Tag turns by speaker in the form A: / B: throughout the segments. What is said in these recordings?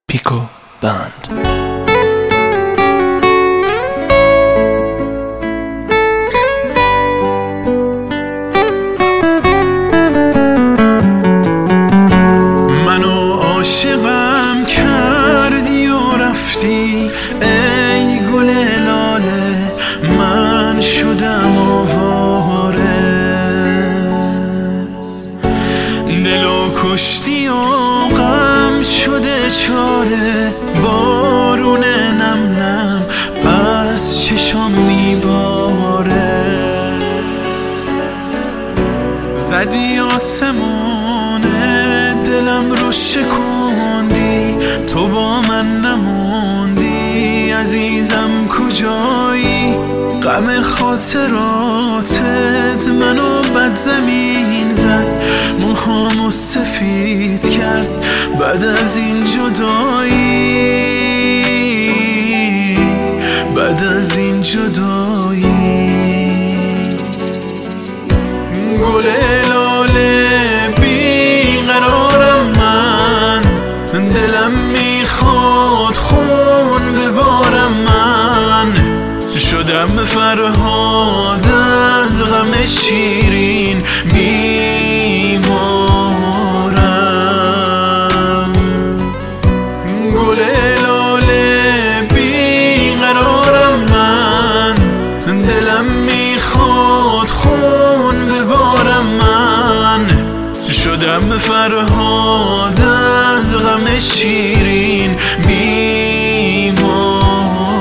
A: پیکو بند.
B: منو عاشقم کردی و رفتی ای گل لاله، من شدم آواره، دلو کشتی و غم شده چاره، بارون نم نم از چشام میباره، زدی آسمون دلم رو شکوندی، تو با من نموندی عزیزم کجایی، غم خاطراتت منو بد زمین زد، موهامو سفید کرد بعد از این جدایی، بعد از این جدایی. گل لاله بیقرارم من، دلم میخواد خون ببارم، من شدم فرهاد از غم شیرین بیمارم. گل لاله بیقرارم من، دلم میخواد خون ببارم، من شدم فرهاد از غم شیرین بیمارم.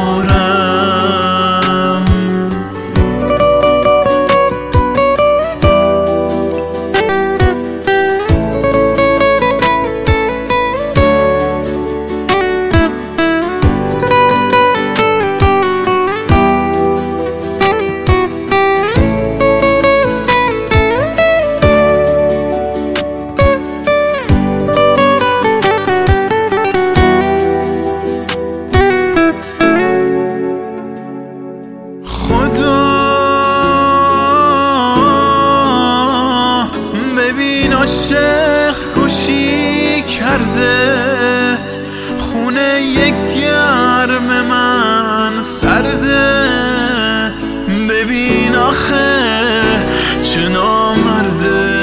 B: ببین عاشق کشی کرده، خونه یک گرم من سرده، ببین آخه چه نامرده،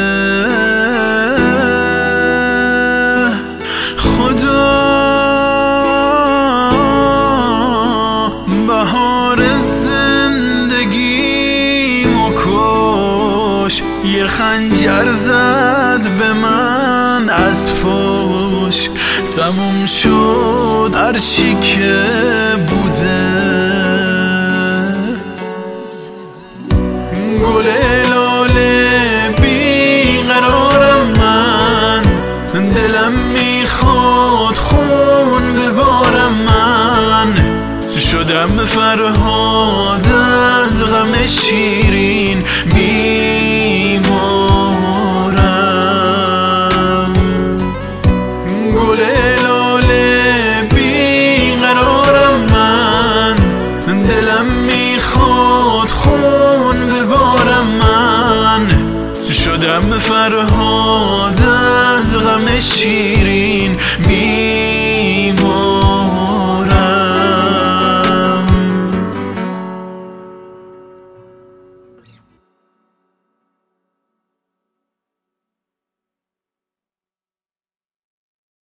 B: خدا بهار زندگیمو کش، یه خنجر زد به من از فوش، تموم شد هرچی که بوده. گل لاله بیقرارم من، دلم میخواد خون ببارم، من شدم فرهاد از غم شیرین بیمارم. گل لاله بیقرارم من، دلم میخواد خون ببارم، من شدم فرهاد از غم شیرین